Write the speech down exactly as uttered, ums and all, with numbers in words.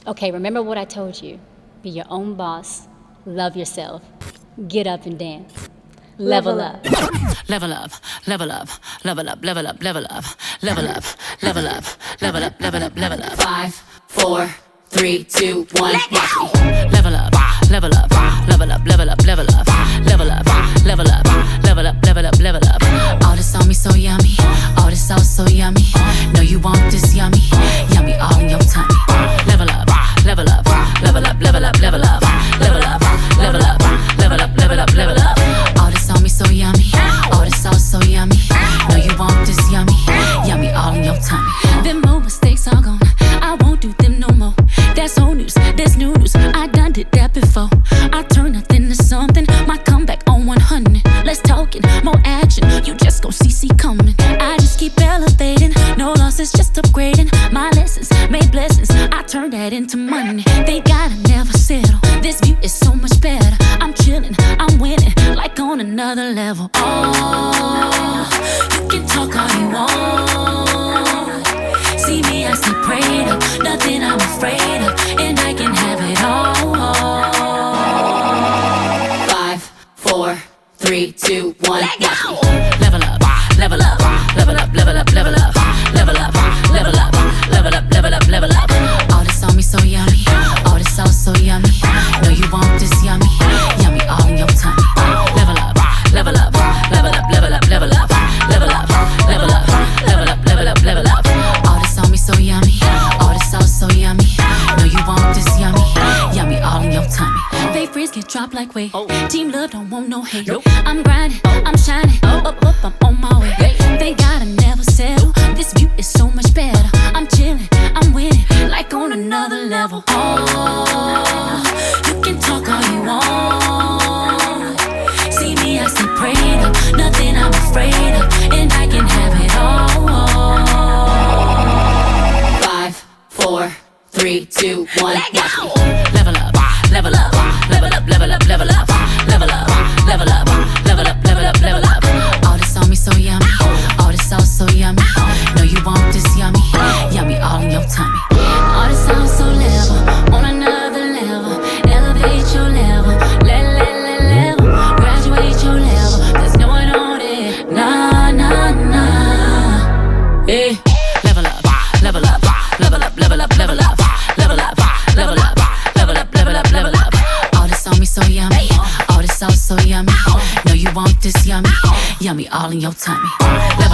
Okay, remember what I told you. Be your own boss. Love yourself. Get up and dance. Level up. Level up, level up, level up, level up, level up, level up, level up, level up, level up, level up. Five, four, three, two, one. Level up, level up, level up, level up, level up, level up, level up, level up, level up, level up. All this on me so yummy, all this sauce so yummy. Know you want this yummy, yummy all in your tummy. Level up, level up, level up, level up, level up, level up, level up, level up, level up, level up. All this on me so yummy, all this sauce so yummy. Know you want this yummy, yummy all in your tummy. Them old mistakes are gone, I won't do them no more. That's old news, that's new news, I done did that before. I turn nothing to something, my comeback on one hundred. Let's talkin', more action, you just gon' see see coming. I just keep elevating, no losses, just upgrading. My lessons made blessings, I turn that into money. They gotta never settle, this view is so much better. I'm chillin', I'm winning, like on another level. Oh, you can talk all you want. See me, I stay prayed up, nothing I'm afraid of, and I can have it all. Five, four, three, two, one. Let go. Level up, level up, level up, level up, level up, level up, level up, level up, level up, level up. All this on me so yummy, all this sauce so yummy. Know you want this yummy, yummy all in your tummy. Level up, level up, level up, level up, level up, level up, level up, level up, level up, level up. All this on me so yummy, all this sauce so yummy. Know you want this yummy, yummy all in your tummy. They freeze get dropped like weight. Team love don't want no hate. I'm grinding, I'm shining, up, up, I'm on my way. They gotta never settle, this view is so much better. I'm chillin', I'm winning, like on another level. Oh, you can talk all you want. See me, I stay prayed up, nothing I'm afraid of, and I can have it all. Five, four, three, two, one. Let go. Level up, level up, level up, level up, level up, level up, level up, level up, level up, level up. All this on me so yummy, all this sauce so yummy. Know you want this yummy, yummy all in your tummy. All this sauce so level, on another level. Elevate your level, let, let, let level. Graduate your level, there's no one on it. Nah, nah, nah. Hey, level up, level up, level up, level up, level up, level up, level up, level up, level up, level up. All this on me so yummy, all this sauce so yummy. Know you want this yummy, yummy all in your tummy.